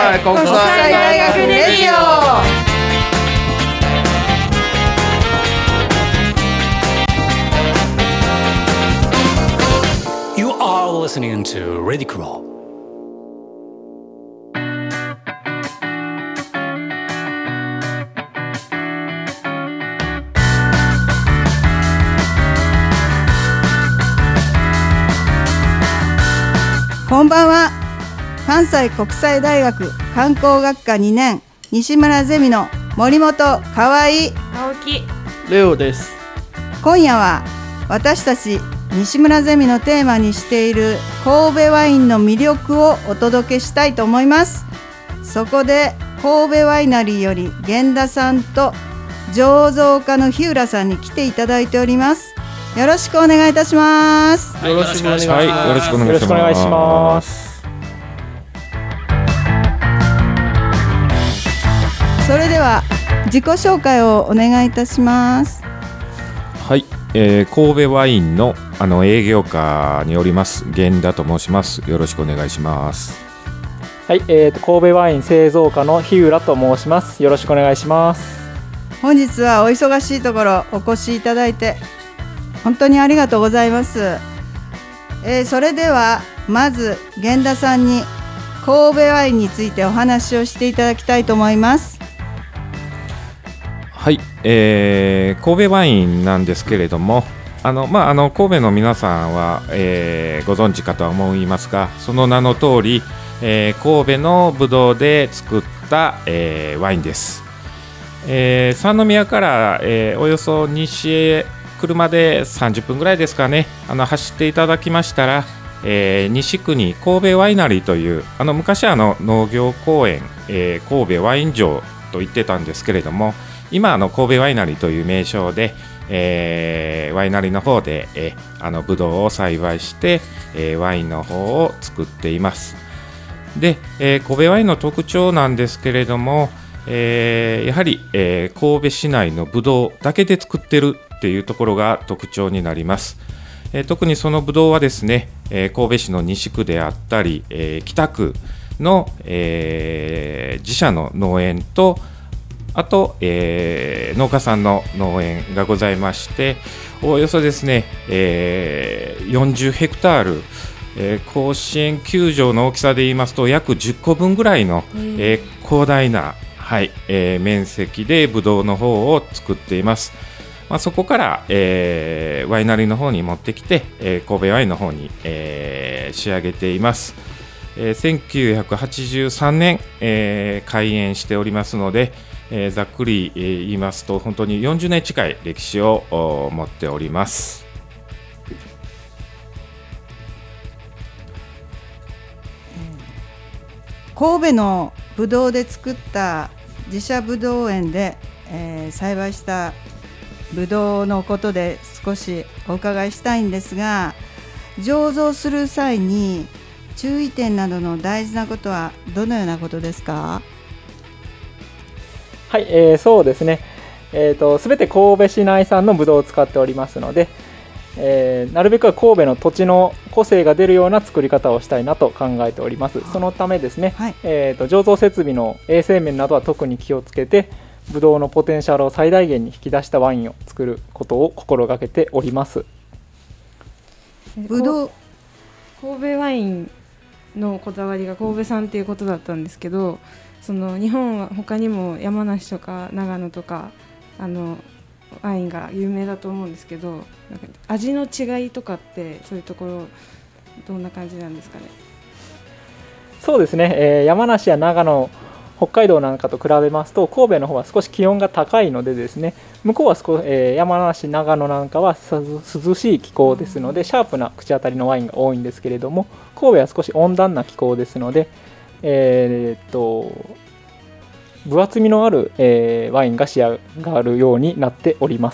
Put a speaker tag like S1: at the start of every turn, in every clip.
S1: 西国際大学レディオ。
S2: You are listening to Ridicule.
S3: 「こんばんは。関西国際大学観光学科2年西村ゼミの森本河合
S4: 青木
S1: レオです。
S3: 今夜は私たち西村ゼミのテーマにしている神戸ワインの魅力をお届けしたいと思います。そこで神戸ワイナリーより源田さんと醸造家の日浦さんに来ていただいております。よろしくお願いいたします。
S1: よろしくお願いします。
S5: はい、よろしくお願いします。
S3: それでは自己紹介をお願いいたします。
S5: はい、神戸ワインの営業課におります源田と申します。よろしくお願いします。
S6: はい、神戸ワイン製造家の日浦と申します。よろしくお願いします。
S3: 本日はお忙しいところお越しいただいて本当にありがとうございます。それではまず源田さんに神戸ワインについてお話をしていただきたいと思います。
S5: はい、神戸ワインなんですけれども、神戸の皆さんは、ご存知かとは思いますが、その名の通り、神戸のブドウで作った、ワインです。三宮から、およそ西へ車で30分ぐらいですかね、走っていただきましたら、西区に神戸ワイナリーという昔農業公園、神戸ワイン場と言ってたんですけれども、今神戸ワイナリーという名称で、ワイナリーの方で、ブドウを栽培して、ワインの方を作っています。で、神戸ワインの特徴なんですけれども、やはり、神戸市内のブドウだけで作ってるっていうところが特徴になります。特にそのブドウはですね、神戸市の西区であったり、北区の、自社の農園とあと、農家さんの農園がございまして、およそですね、40ヘクタール、甲子園球場の大きさで言いますと約10個分ぐらいの、広大な、面積でブドウの方を作っています。そこから、ワイナリーの方に持ってきて、神戸ワインの方に、仕上げています。1983年、開園しておりますので、ざっくり、言いますと本当に40年近い歴史を持っております。
S3: 神戸のブドウで作った自社ブドウ園で、栽培したブドウのことで少しお伺いしたいんですが、醸造する際に注意点などの大事なことはどのようなことですか？
S6: はい、そうですね。すべて神戸市内産のブドウを使っておりますので、なるべくは神戸の土地の個性が出るような作り方をしたいなと考えております。そのためですね、醸造設備の衛生面などは特に気をつけて、ブドウのポテンシャルを最大限に引き出したワインを作ることを心がけております。
S3: ブドウ
S4: 神戸ワインのこだわりが神戸産ということだったんですけど、その日本は他にも山梨とか長野とかワインが有名だと思うんですけど、なんか味の違いとかってそういうところどんな感じなんですかね？
S6: そうですね、山梨や長野、北海道なんかと比べますと神戸の方は少し気温が高いのでですね、向こうは山梨、長野なんかは涼しい気候ですので、シャープな口当たりのワインが多いんですけれども、神戸は少し温暖な気候ですので、分厚みのある、ワインが仕上がるようになっております。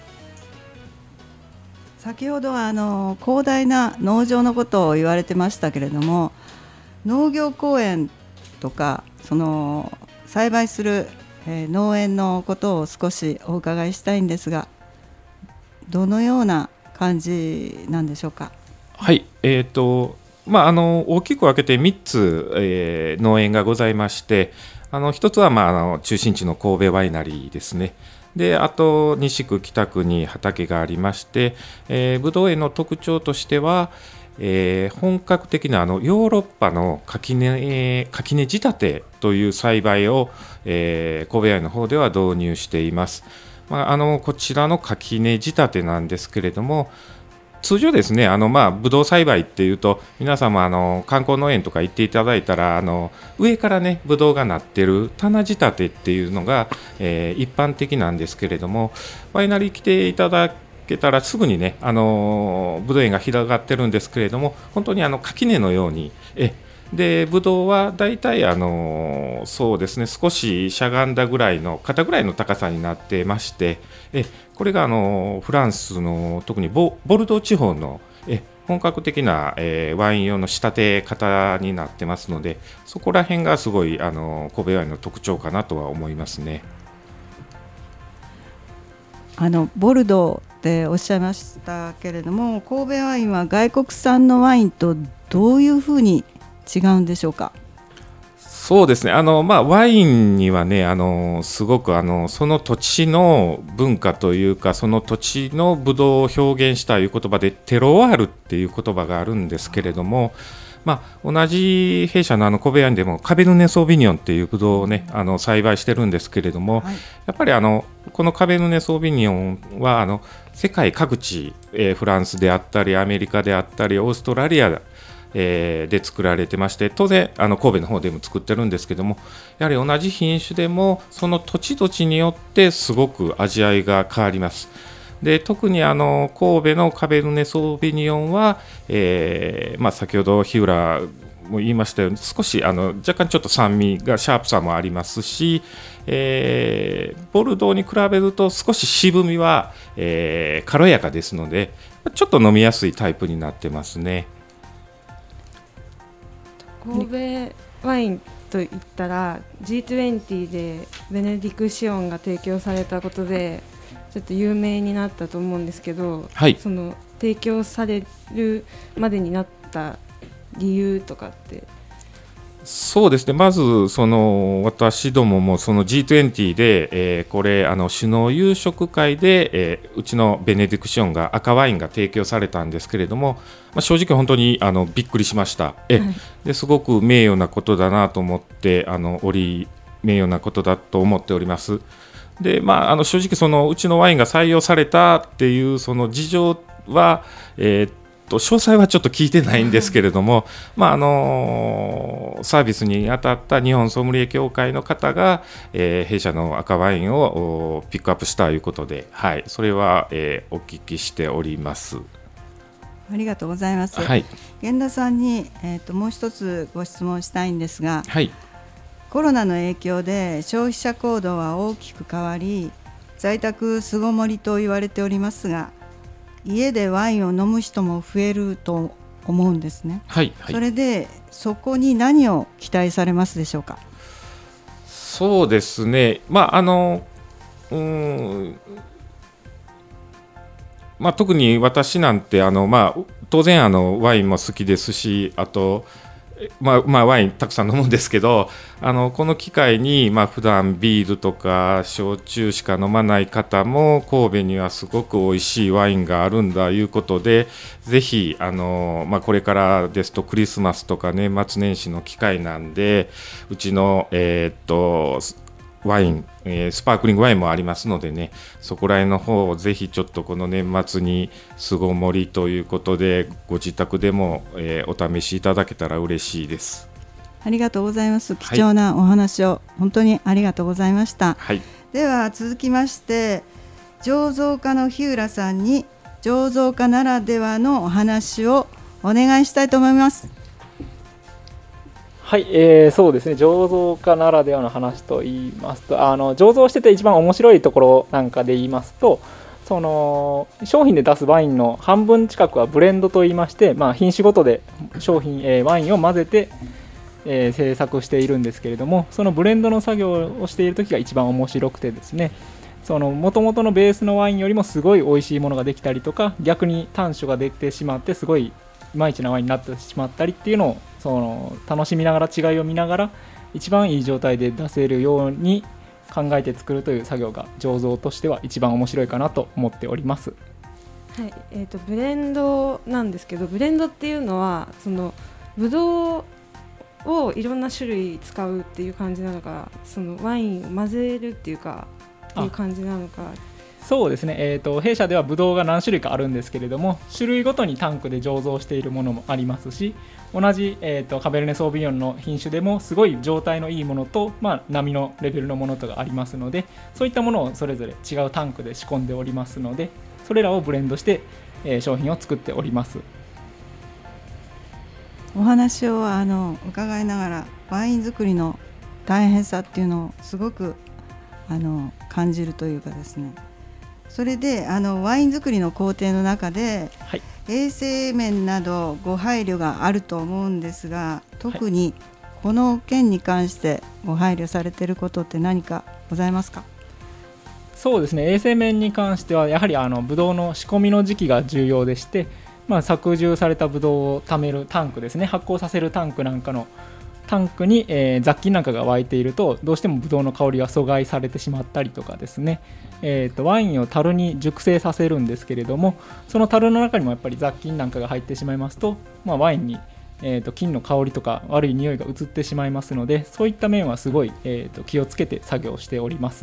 S3: 先ほどは広大な農場のことを言われてましたけれども、農業公園とかその栽培する、農園のことを少しお伺いしたいんですが、どのような感じなんでしょうか？
S5: はい、 大きく分けて3つ、農園がございまして、1つは、中心地の神戸ワイナリーですね。であと西区北区に畑がありまして、ぶどう園の特徴としては、本格的なヨーロッパの垣根仕立てという栽培を、神戸ワインの方では導入しています。こちらの垣根仕立てなんですけれども、通常ですね、ぶどう栽培っていうと、皆様観光農園とか行っていただいたら、上からねぶどうがなってる棚仕立てっていうのが、一般的なんですけれども、ワイナリー来ていただけたらすぐにね、ぶどう園が広がってるんですけれども、本当に垣根のようにでぶどうはだいたいそうですね、少ししゃがんだぐらいの肩ぐらいの高さになってまして、これがフランスの特にボルドー地方の本格的な、ワイン用の仕立て方になってますので、そこら辺がすごい神戸ワインの特徴かなとは思いますね。
S3: ボルドーっておっしゃいましたけれども、神戸ワインは外国産のワインとどういうふうに違うんでしょうか。
S5: そうですね、ワインにはね、すごくその土地の文化というか、その土地のブドウを表現したいう言葉でテロワールっていう言葉があるんですけれども、同じ弊社の神戸ワインでもカベルネソービニョンっていうブドウをね栽培してるんですけれども、やっぱりこのカベルネソービニョンは世界各地、フランスであったりアメリカであったりオーストラリアで作られてまして、当然神戸の方でも作ってるんですけども、やはり同じ品種でもその土地土地によってすごく味わいが変わります。で特に神戸のカベルネソービニョンは、先ほど日浦も言いましたように、少し若干ちょっと酸味がシャープさもありますし、ボルドーに比べると少し渋みは、軽やかですので、ちょっと飲みやすいタイプになってますね。
S4: 神戸ワインといったら G20 でベネディクシオンが提供されたことでちょっと有名になったと思うんですけど、その提供されるまでになった理由とかって。
S5: そうですね、まず私どももその G20 で、これ首脳夕食会で、うちのベネディクシオンが赤ワインが提供されたんですけれども、正直本当にびっくりしました。ですごく名誉なことだなと思って、名誉なことだと思っております。で、正直うちのワインが採用されたっていうその事情は、詳細はちょっと聞いてないんですけれども、サービスに当たった日本ソムリエ協会の方が、弊社の赤ワインをピックアップしたということで、それは、お聞きしております。
S3: ありがとうございます。源田さんに、もう一つご質問したいんですが、コロナの影響で消費者行動は大きく変わり、在宅巣ごもりと言われておりますが、家でワインを飲む人も増えると思うんですね。それでそこに何を期待されますでしょうか。
S5: そうですね、特に私なんて当然ワインも好きですし、あとワインたくさん飲むんですけど、この機会に普段ビールとか焼酎しか飲まない方も神戸にはすごく美味しいワインがあるんだということで、ぜひこれからですとクリスマスとか年末年始の機会なんで、うちのワイン、スパークリングワインもありますのでね、そこら辺の方をぜひちょっとこの年末に巣ごもりということでご自宅でも、お試しいただけたら嬉しいです。
S3: ありがとうございます。貴重なお話を本当にありがとうございました。では続きまして醸造家の日浦さんに醸造家ならではのお話をお願いしたいと思います。
S6: そうですね、醸造家ならではの話と言いますと、醸造してて一番面白いところなんかで言いますと、その商品で出すワインの半分近くはブレンドといいまして、品種ごとでワインを混ぜて、製作しているんですけれども、そのブレンドの作業をしている時が一番面白くてですね、その元々のベースのワインよりもすごい美味しいものができたりとか、逆に短所が出てしまってすごいいまいちなワインになってしまったりっていうのを楽しみながら違いを見ながら一番いい状態で出せるように考えて作るという作業が醸造としては一番面白いかなと思っております。
S4: はい、ブレンドなんですけど、ブレンドっていうのはそのブドウをいろんな種類使うっていう感じなのか、そのワインを混ぜるっていうかっていう感じなのか。
S6: そうですね、弊社ではブドウが何種類かあるんですけれども、種類ごとにタンクで醸造しているものもありますし、同じ、カベルネ・ソービニョンの品種でもすごい状態のいいものと、並のレベルのものとがありますので、そういったものをそれぞれ違うタンクで仕込んでおりますので、それらをブレンドして、商品を作っております。
S3: お話を伺いながらワイン作りの大変さっていうのをすごく感じるというかですね、それでワイン作りの工程の中で、はい、衛生面などご配慮があると思うんですが、特にこの件に関してご配慮されていることって何かございますか？
S6: そうですね、衛生面に関してはやはりブドウの仕込みの時期が重要でして、搾汁されたブドウを貯めるタンクですね、発酵させるタンクなんかのタンクに、雑菌なんかが湧いているとどうしてもブドウの香りが阻害されてしまったりとかですね、ワインを樽に熟成させるんですけれども、その樽の中にもやっぱり雑菌なんかが入ってしまいますと、ワインに、菌の香りとか悪い匂いが移ってしまいますので、そういった面はすごい、気をつけて作業しております。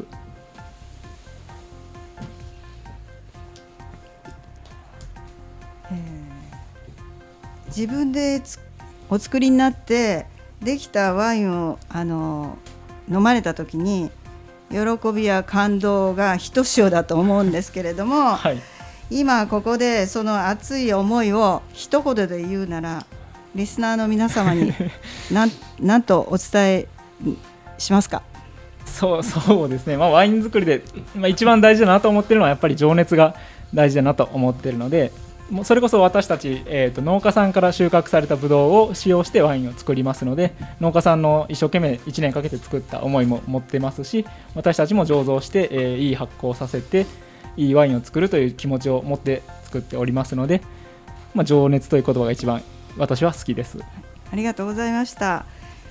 S3: 自分でお作りになってできたワインを飲まれた時に喜びや感動がひとしおだと思うんですけれども、はい、今ここでその熱い思いを一言で言うならリスナーの皆様に何とお伝えしますか？
S6: そうですね、ワイン作りで、一番大事だなと思っているのはやっぱり情熱が大事だなと思っているので、それこそ私たち、農家さんから収穫されたブドウを使用してワインを作りますので、農家さんの一生懸命1年かけて作った思いも持ってますし、私たちも醸造して、いい発酵させていいワインを作るという気持ちを持って作っておりますので、情熱という言葉が一番私は好きです。
S3: ありがとうございました。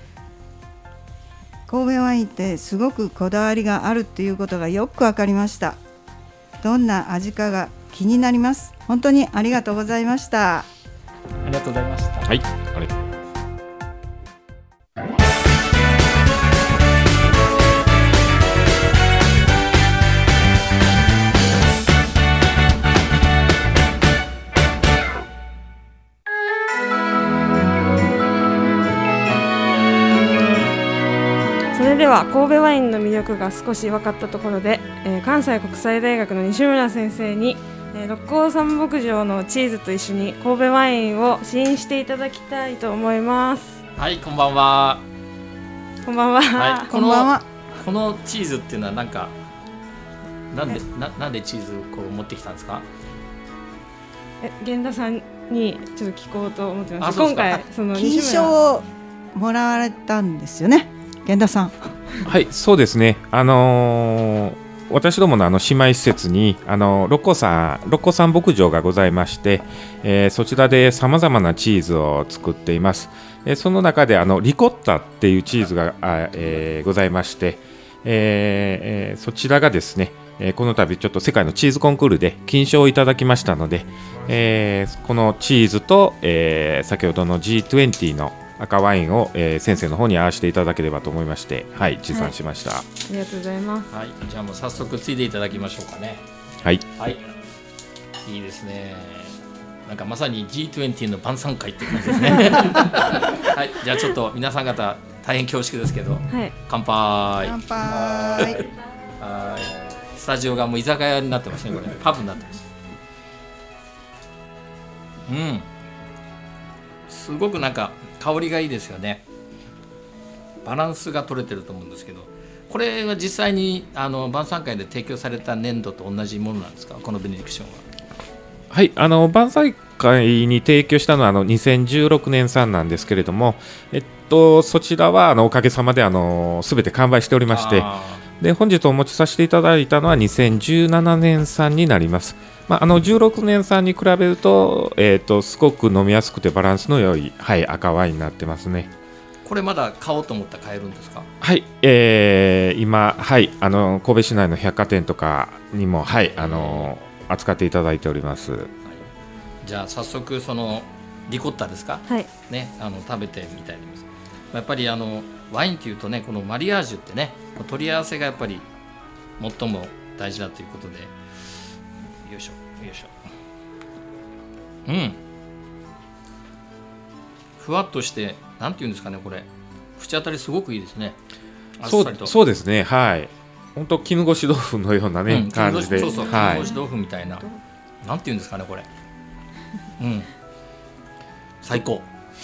S3: 神戸ワインってすごくこだわりがあるっていうことがよく分かりました。どんな味かが気になります。本当にありがとうございました。
S6: ありがとうございました。
S5: はい、ありがとう。
S4: それでは神戸ワインの魅力が少し分かったところで、関西国際大学の西村先生に六甲山牧場のチーズと一緒に神戸ワインを試飲していただきたいと思います。
S7: はい、こんばんは。
S4: こんばんは。
S7: はい、
S3: こんばんは。
S7: このチーズっていうのはなんでチーズこう持ってきたんですか？
S4: 源田さんにちょっと聞こうと思ってます。今回その
S3: 金賞をもらわれたんですよね、源田さん。
S5: はい、そうですね。私どもの姉妹施設に六甲山牧場がございまして、そちらでさまざまなチーズを作っています。その中でリコッタっていうチーズがございまして、そちらがですね、この度ちょっと世界のチーズコンクールで金賞をいただきましたので、このチーズと、先ほどの G20 の赤ワインを、先生の方に合わせていただければと思いまして、はい、持参しました。
S4: ありがとうございます。
S7: はい、じゃあもう早速ついでいただきましょうかね。
S5: はい、
S7: はい、いいですね。なんかまさに G20 の晩餐会って感じですね。はい、じゃあちょっと皆さん方大変恐縮ですけど、はい、乾杯。
S3: 乾杯。
S7: はい、スタジオがもう居酒屋になってますね。これパブになってます。すごくなんか香りがいいですよね。バランスが取れてると思うんですけど、これは実際に晩餐会で提供された粘土と同じものなんですか？このベネディクションは。
S5: はい、晩餐会に提供したのは2016年産なんですけれども、そちらはおかげさまで全て完売しておりまして、で本日お持ちさせていただいたのは2017年産になります。 16年産に比べると、すごく飲みやすくてバランスの良い、はい、赤ワインになってますね。
S7: これまだ買おうと思ったら買えるんですか？
S5: はい、今、はい、神戸市内の百貨店とかにも、はい、扱っていただいております。
S7: じゃあ早速そのリコッタですか、
S4: はい
S7: ね、食べてみたいと思います。やっぱりワインというとね、このマリアージュってね、取り合わせがやっぱり最も大事だということで、よいしょよいしょ、ふわっとして、なんていうんですかね、これ口当たりすごくいいですね。あっさりと。
S5: そうですね、はい、本当絹ごし豆腐のようなね、感じで、
S7: そうそう、
S5: はい、
S7: 絹ごし豆腐みたいな、なんていうんですかねこれ、最高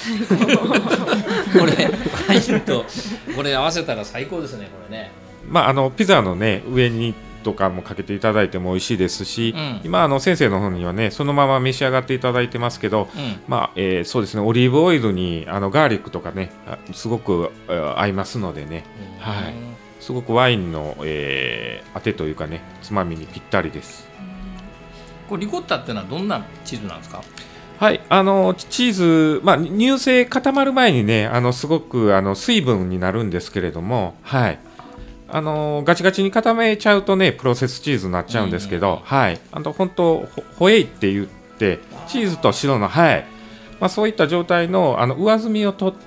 S7: これワインとこれ合わせたら最高ですね、これね。
S5: ピザのね上にとかもかけていただいても美味しいですし、今先生の方にはねそのまま召し上がっていただいてますけど、そうですね、オリーブオイルにガーリックとかねすごく合いますのでね、はい、すごくワインの、あてというかねつまみにぴったりです。
S7: これリコッタってのはどんなチーズなんですか？
S5: はい、チーズ、乳製固まる前にねすごく水分になるんですけれども、はい、ガチガチに固めちゃうとねプロセスチーズになっちゃうんですけど、はい、本当ホエイって言ってチーズと白の、はい、そういった状態の上澄みを取って、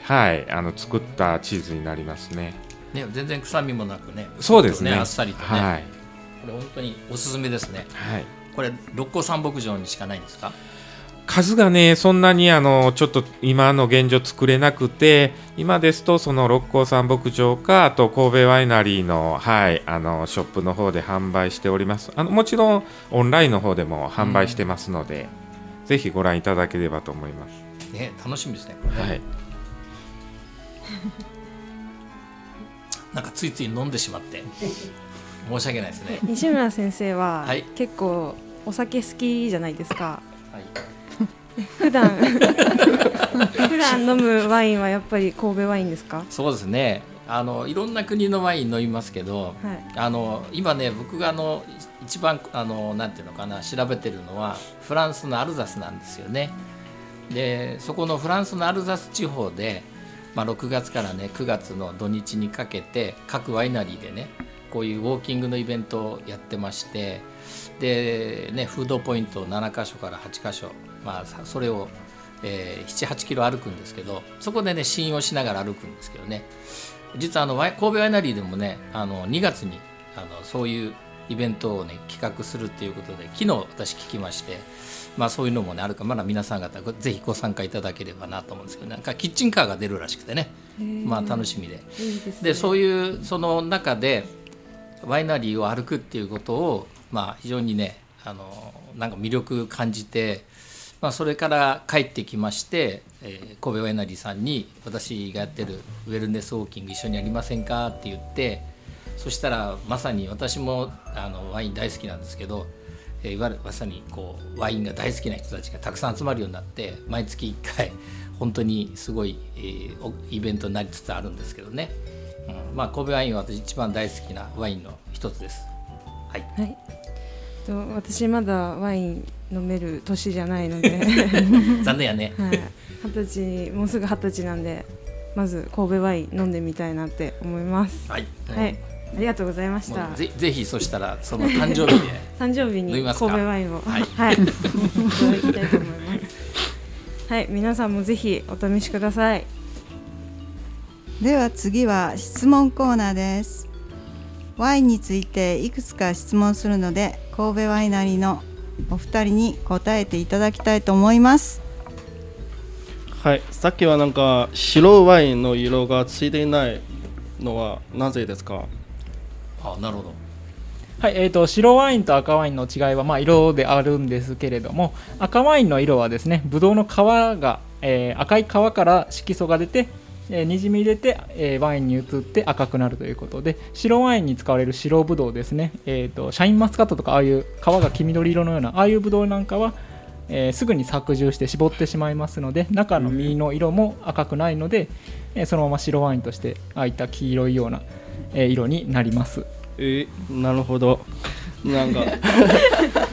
S5: はい、作ったチーズになりますね。
S7: ね、全然臭みもなくね、
S5: そうですね、
S7: あっさりとね、
S5: はい、
S7: これ本当におすすめですね。
S5: はい、
S7: これ六甲山牧場にしかないんですか？
S5: 数がねそんなにちょっと今の現状作れなくて、今ですとその六甲山牧場かあと神戸ワイナリーの、はい、ショップの方で販売しております。もちろんオンラインの方でも販売してますので、ぜひご覧いただければと思います。
S7: ね、楽しみですねこれね、はい、なんかついつい飲んでしまって申し訳ないですね。
S4: 西村先生は、
S7: はい、
S4: 結構お酒好きじゃないですか。
S7: はい
S4: 普段飲むワインはやっぱり神戸ワインですか？
S7: そうですね、いろんな国のワイン飲みますけど、はい、今ね僕が一番なんていうのかな調べてるのはフランスのアルザスなんですよね。でそこのフランスのアルザス地方で、6月からね9月の土日にかけて各ワイナリーでねこういうウォーキングのイベントをやってまして、で、ね、フードポイント7カ所から8カ所、それを、7、8キロ歩くんですけど、そこでね試飲をしながら歩くんですけどね、実は神戸ワイナリーでもね2月にそういうイベントをね企画するっていうことで昨日私聞きまして、そういうのもねあるからまだ皆さん方ぜひご参加いただければなと思うんですけど、なんかキッチンカーが出るらしくてね、楽しみで、でそういうその中でワイナリーを歩くっていうことを、非常にねなんか魅力感じて、それから帰ってきまして、神戸ワイナリーさんに私がやってるウェルネスウォーキング一緒にやりませんかって言って、そしたらまさに私もワイン大好きなんですけど、いわゆるまさにこうワインが大好きな人たちがたくさん集まるようになって、毎月1回本当にすごい、イベントになりつつあるんですけどね、神戸ワインは私一番大好きなワインの一つです。はい、
S4: はい、私まだワイン飲める年じゃないので
S7: 残念やね、
S4: はい、もうすぐ20歳なんで、まず神戸ワイン飲んでみたいなって思います。
S7: はい、
S4: はい、ありがとうございました。
S7: ぜひそしたらその誕生日で
S4: 誕生日に神戸ワインを、
S7: はい、
S4: はい、いただきたいと思います。はい、皆さんもぜひお試しください。
S3: では次は質問コーナーです。ワインについていくつか質問するので、神戸ワイナリーのお二人に答えていただきたいと思います。
S1: はい、さっきはなんか白ワインの色がついていないのはなぜですか？
S7: なるほど。
S6: はい、白ワインと赤ワインの違いは色であるんですけれども、赤ワインの色はですね、ブドウの皮が、赤い皮から色素が出て、にじみ出て、ワインに移って赤くなるということで、白ワインに使われる白ブドウですね、シャインマスカットとかああいう皮が黄緑色のようなああいうブドウなんかは、すぐに搾汁して絞ってしまいますので、中の実の色も赤くないので、そのまま白ワインとしてああいった黄色いような、色になります。
S1: なるほど。なんか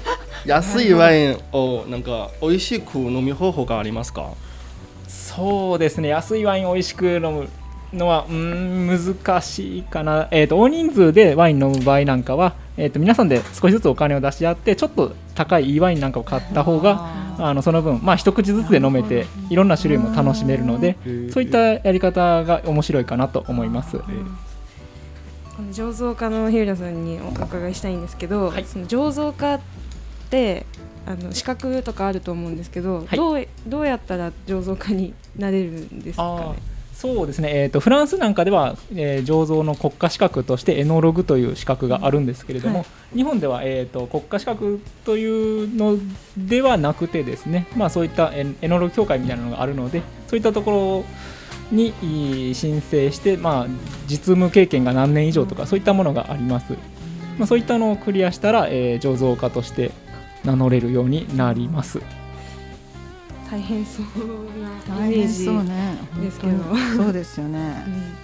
S1: 安いワインをなんか美味しく飲む方法がありますか？
S6: そうですね、安いワインを美味しく飲むのは難しいかな。大人数でワイン飲む場合なんかは、皆さんで少しずつお金を出し合ってちょっと高いいいワインなんかを買った方がその分、一口ずつで飲めていろんな種類も楽しめるので、そういったやり方が面白いかなと思います。
S4: 醸造家の日浦さんにお伺いしたいんですけど、
S6: はい、
S4: その醸造家って資格とかあると思うんですけど、
S6: はい、
S4: どうやったら醸造家になれるんですかね？
S6: そうですね、フランスなんかでは、醸造の国家資格としてエノログという資格があるんですけれども、はい、日本では、国家資格というのではなくてですね、そういったエノログ協会みたいなのがあるので、そういったところに申請して、実務経験が何年以上とかそういったものがあります。そういったのをクリアしたら、醸造家として名乗れるようになります。
S4: 大変そうなイメージですけど、
S3: そうですよね。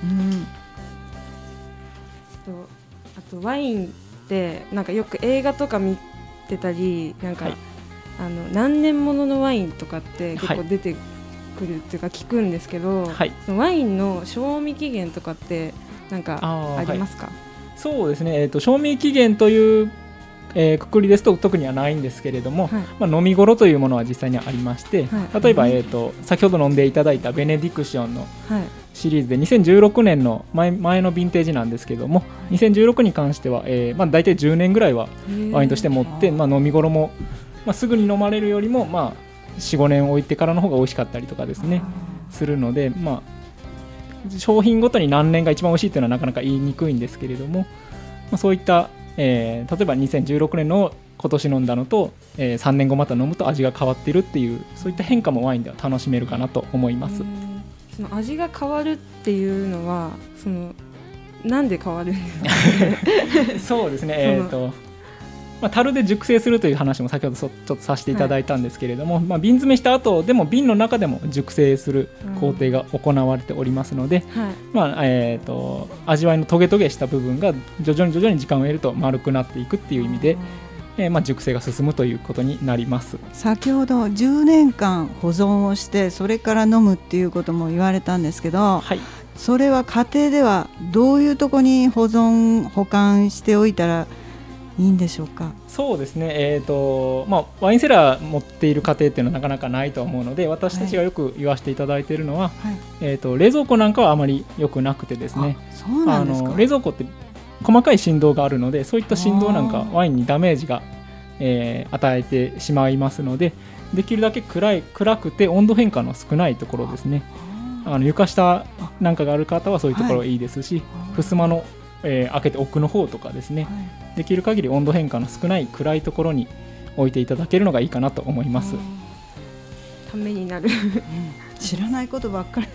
S4: あとワインってなんかよく映画とか見てたり、なんか、はい、何年もののワインとかって結構出てくるっていうか聞くんですけど、はい、そのワインの賞味期限とかってなんかありますか？はい、
S6: そうですね、賞味期限というくくりですと特にはないんですけれども、はい、飲み頃というものは実際にありまして、はい、例えば、先ほど飲んでいただいたベネディクションのシリーズで2016年の 前のヴィンテージなんですけども、2016に関しては、大体10年ぐらいはワインとして持って、飲み頃も、すぐに飲まれるよりも、4、5年置いてからの方が美味しかったりとかですねするので、商品ごとに何年が一番美味しいというのはなかなか言いにくいんですけれども、そういった例えば2016年の今年飲んだのと、3年後また飲むと味が変わっているっていう、そういった変化もワインでは楽しめるかなと思います。
S4: その味が変わるっていうのはなんで変わるんですか？
S6: そうですね、樽で熟成するという話も先ほどちょっとさせていただいたんですけれども、瓶詰めした後でも瓶の中でも熟成する工程が行われておりますので、味わいのトゲトゲした部分が徐々に時間を得ると丸くなっていくっていう意味で、熟成が進むということになります。
S3: 先ほど10年間保存をしてそれから飲むっていうことも言われたんですけど、はい、それは家庭ではどういうところに保管しておいたらいいんでしょうか？
S6: そうですね、ワインセラー持っている家庭っていうのはなかなかないと思うので、私たちがよく言わせていただいているのは、はい、冷蔵庫なんかはあまり良くなくてですね、
S3: そうなんですか？
S6: 冷蔵庫って細かい振動があるので、そういった振動なんかワインにダメージが、与えてしまいますので、できるだけ暗くて温度変化の少ないところですね、床下なんかがある方はそういうところがいいですし、襖の開けて奥の方とかですね、できる限り温度変化の少ない暗いところに置いていただけるのがいいかなと思います。
S4: ためになる
S3: 知らないことばっかり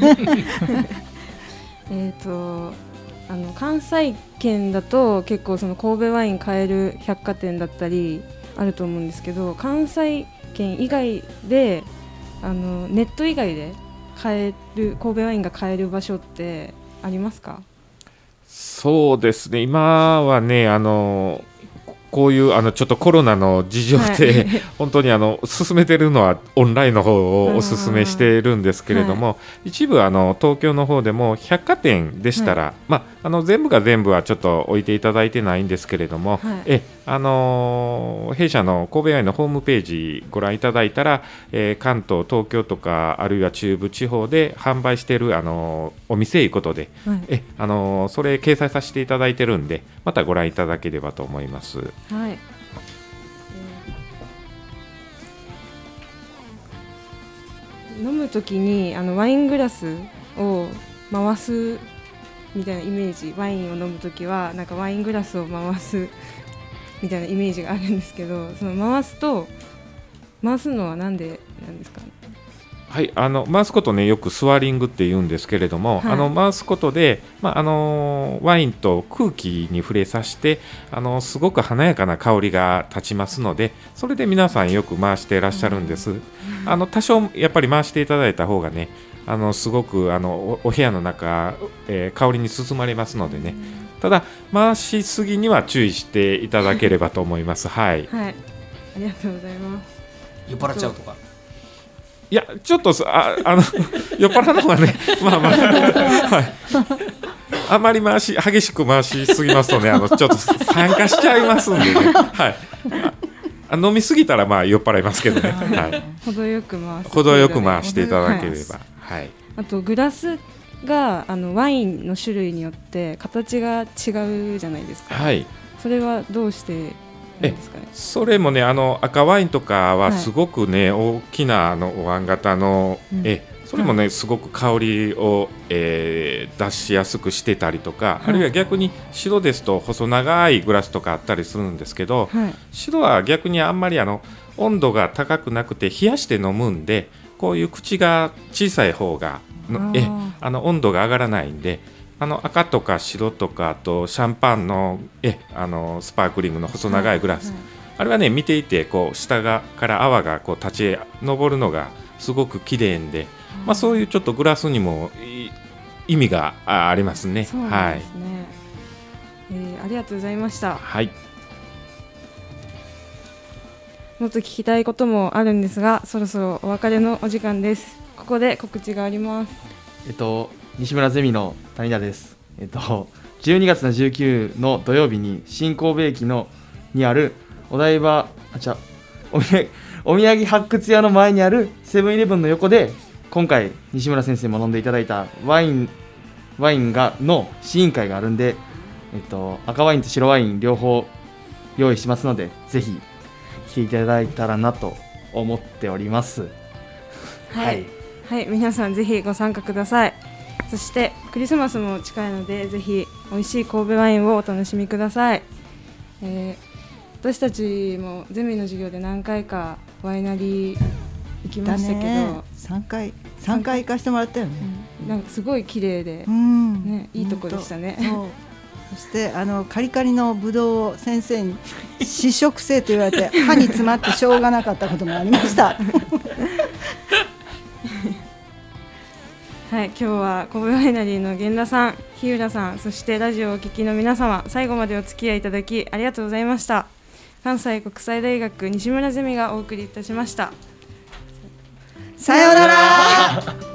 S4: 関西圏だと結構その神戸ワイン買える百貨店だったりあると思うんですけど、関西圏以外でネット以外で買える神戸ワインが買える場所ってありますか？
S5: そうですね、今はね、こういうちょっとコロナの事情で、はい、本当に進めてるのはオンラインの方をお勧めしているんですけれども、一部東京の方でも百貨店でしたら、全部が全部はちょっと置いていただいてないんですけれども、弊社の神戸ワインのホームページご覧いただいたら、関東、東京とかあるいは中部地方で販売しているお店いうことで、それ掲載させていただいてるんで、またご覧いただければと思います。
S4: はい、飲むときにワイングラスを回すみたいなイメージ、ワインを飲むときはなんかワイングラスを回すみたいなイメージがあるんですけど、その回すのはなんでなんですかね？
S5: はい、回すことね、よくスワリングって言うんですけれども、はい、回すことで、ワインと空気に触れさせてすごく華やかな香りが立ちますので、それで皆さんよく回していらっしゃるんです。多少やっぱり回していただいた方がね、すごくお部屋の中、香りに包まれますのでね、ただ回しすぎには注意していただければと思います。はい、
S4: はい、 ありがとうございます。
S7: 酔っ払っちゃうとか。
S5: いやちょっと酔っ払うのはねまあまあ、はい、あまり激しく回しすぎますとねちょっと酸化しちゃいますんでね、はい、飲みすぎたらまあ酔っ払いますけどね、はい、
S4: 程よく回して
S5: いただければ、はい、
S4: あとグラスがワインの種類によって形が違うじゃないですか、
S5: はい、
S4: それはどうしてですかね。
S5: それもね赤ワインとかはすごくね、大きなお椀型の、それもね、すごく香りを、出しやすくしてたりとか、あるいは逆に白ですと細長いグラスとかあったりするんですけど、白は逆にあんまり温度が高くなくて冷やして飲むんで、こういう口が小さい方が温度が上がらないんで、赤とか白とかあとシャンパンのスパークリングの細長いグラス、あれはね見ていてこう下から泡がこう立ち上るのがすごく綺麗で、そういうちょっとグラスにも意味がありますね。
S4: そうなんですね。ありがとうございました。
S5: はい。
S4: もっと聞きたいこともあるんですが、そろそろお別れのお時間です。ここで告知があります。
S8: 西村ゼミの谷田です。12月の19の土曜日に新神戸駅にあるお台場お土産発掘屋の前にあるセブンイレブンの横で、今回西村先生も飲んでいただいたワインの試飲会があるんで、赤ワインと白ワイン両方用意しますので、ぜひ来ていただいたらなと思っております。
S4: はい、はい、皆さんぜひご参加ください。そしてクリスマスも近いので、ぜひ美味しい神戸ワインをお楽しみください。私たちもゼミの授業で何回かワイナリー行きましたけど、
S3: 3回行かせてもらったよね。
S4: なんかすごい綺麗で、いいとこでしたね。
S3: そしてカリカリのブドウを先生に試食せと言われて歯に詰まってしょうがなかったこともありました
S4: はい、今日は神戸ワイナリーの源田さん、日浦さん、そしてラジオをお聞きの皆様、最後までお付き合いいただきありがとうございました。関西国際大学西村ゼミがお送りいたしました。
S3: さようなら。